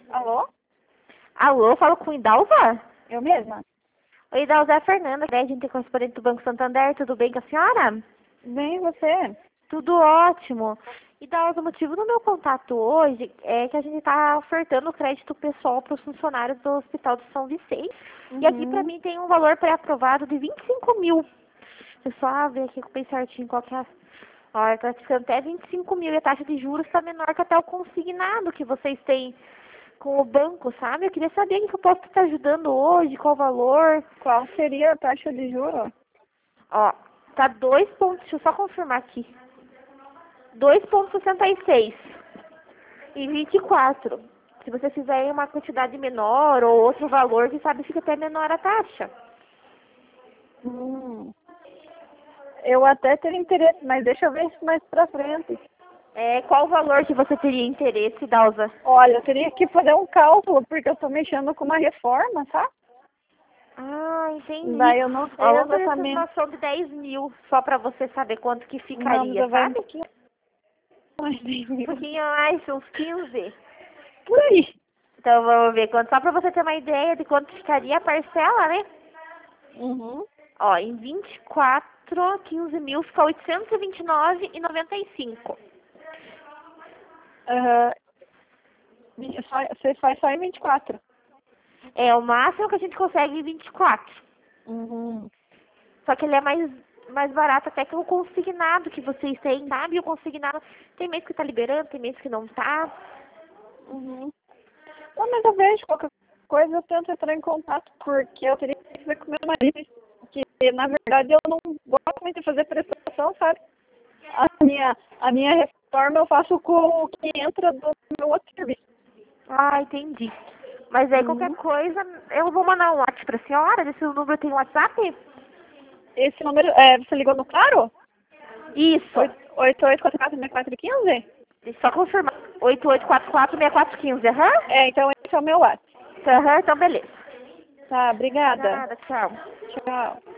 Alô? Alô, falo com Idalva? Eu mesma? Oi, Idalva, é a Fernanda, a gente é correspondente do Banco Santander, tudo bem com a senhora? Bem, você? Tudo ótimo. Idalva, o motivo do meu contato hoje é que a gente está ofertando crédito pessoal para os funcionários do Hospital de São Vicente. E aqui para mim tem um valor pré-aprovado de 25 mil. Deixa eu só ver aqui bem certinho qual que é a... Olha, está ficando até 25 mil e a taxa de juros está menor que até o consignado que vocês têm com o banco, sabe? Eu queria saber o que eu posso estar ajudando hoje, qual o valor. Qual seria a taxa de juros? Ó, tá 2 pontos, deixa eu só confirmar aqui. 2,66 e 24. Se você fizer em uma quantidade menor ou outro valor, quem sabe fica até menor a taxa. Eu até teria interesse, mas deixa eu ver isso mais pra frente. Qual o valor que você teria interesse, Dalva? Olha, eu teria que fazer um cálculo, porque eu tô mexendo com uma reforma, tá? Ah, entendi. Daí eu não sei Ó, vamos fazer essa exatamente. estimação de 10 mil, só para você saber quanto que Não, ficaria, mas vai um sabe? pouquinho mais de Um mil. pouquinho mais, uns 15. Por aí. Então vamos ver quanto, só para você ter uma ideia de quanto ficaria a parcela, né? Uhum. Ó, em 24, 15 mil fica 829,95. Aham. Você faz só em 24. É o máximo que a gente consegue em 24. Uhum. Só que ele é mais barato até que o consignado que vocês têm, sabe? O consignado tem mês que tá liberando, tem mês que não tá. Uhum. Não, mas eu vejo qualquer coisa, eu tento entrar em contato, porque eu teria que ver com meu marido, que na verdade eu não gosto muito de fazer prestação, sabe? A minha reforma eu faço com o que entra do meu outro serviço. Ah, entendi. Mas aí qualquer Uhum. coisa, eu vou mandar um WhatsApp pra senhora, esse número tem WhatsApp? Esse número, você ligou no Claro? Isso. 8844-6415? Deixa eu só confirmar. 8844-6415, aham? Então esse é o meu WhatsApp. Aham, então beleza. Tá, obrigada. Nada, tchau. Tchau.